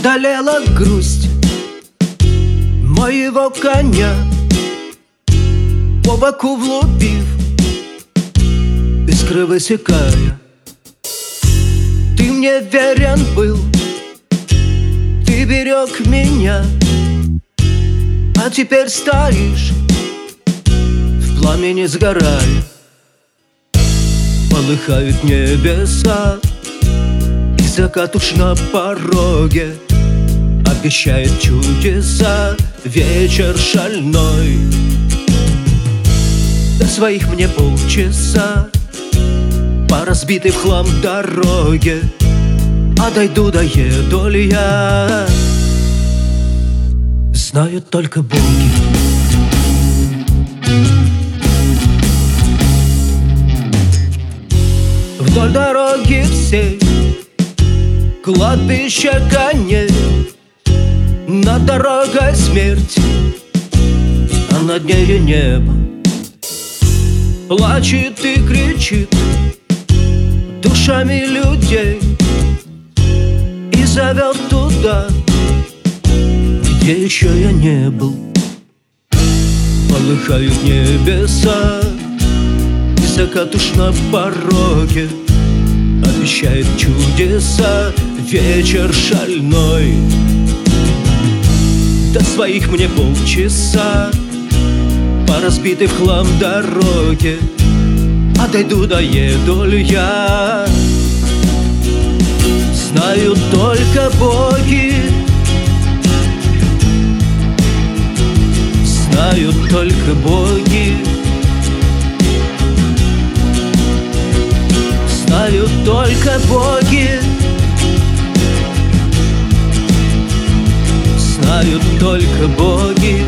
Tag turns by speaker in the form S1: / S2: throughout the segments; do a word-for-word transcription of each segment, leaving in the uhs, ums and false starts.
S1: Одолела грусть моего коня, по боку влупив, искры высекая. Ты мне верен был, ты берег меня, а теперь стоишь в пламени сгорая. Полыхают небеса, и закат уж на пороге обещает чудеса вечер шальной. До своих мне полчаса по разбитой в хлам дороге, а дойду, доеду ли я, знают только боги. Вдоль дороги всей кладбище коней, над дорогой смерть, а над нею небо. Плачет и кричит душами людей и зовет туда, где еще я не был. Полыхают небеса, и закат уж на пороге обещает чудеса вечер шальной. До своих мне полчаса по разбитой в хлам дороге, а дойду, доеду ли я, знают только боги. Знают только боги. Знают только боги. Знают только боги.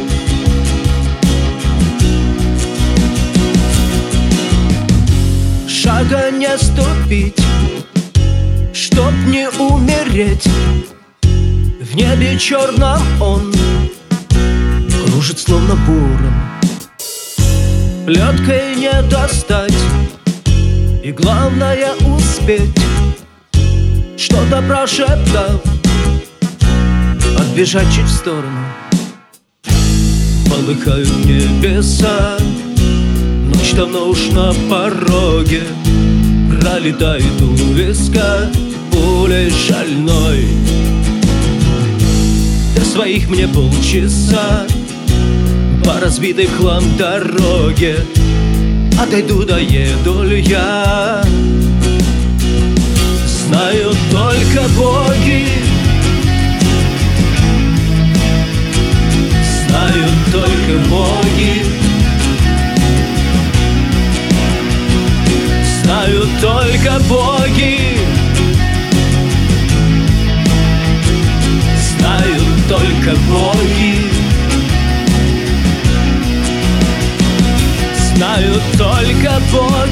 S1: Шага не ступить, чтоб не умереть. В небе черном он кружит словно буром, плеткой не достать, и главное успеть, что-то прошептав, отбежать чуть в сторону. Полыхают небеса, ночь давно уж на пороге, пролетает у виска пулей шальной. До своих мне полчаса по разбитой в хлам дороге, а дойду, доеду ли я, знают только боги. Знают только боги. Знают только боги. Знают только боги. Знают только боги.